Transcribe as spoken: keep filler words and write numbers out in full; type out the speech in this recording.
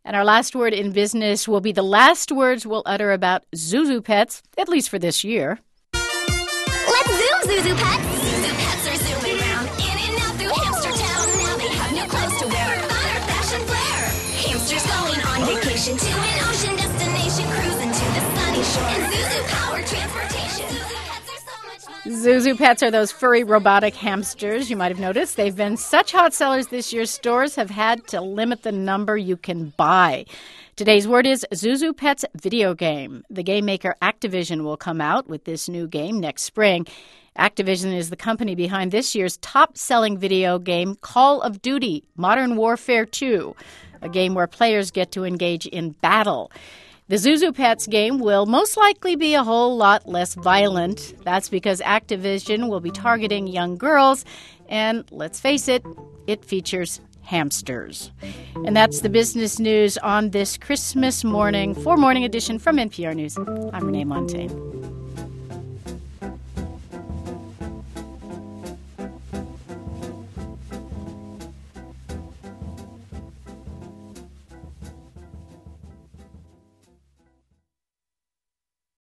And our last word in business will be the last words we'll utter about Zuzu Pets, at least for this year. Let's zoom, Zuzu Pets! Zuzu Pets are zooming around in and out through Hamster Town. Now they have new clothes to wear, fun or fashion flair. Hamsters going on vacation to an ocean destination, cruising to the sunny shore. And Zuzu Power Transportation. Zuzu Pets are so much fun. Zuzu Pets are those furry robotic hamsters. You might have noticed they've been such hot sellers this year, stores have had to limit the number you can buy. Today's word is Zuzu Pets video game. The game maker Activision will come out with this new game next spring. Activision is the company behind this year's top-selling video game, Call of Duty: Modern Warfare two, a game where players get to engage in battle. The Zuzu Pets game will most likely be a whole lot less violent. That's because Activision will be targeting young girls, and let's face it, it features hamsters. And that's the business news on this Christmas morning for Morning Edition from N P R News. I'm Renee Montagne.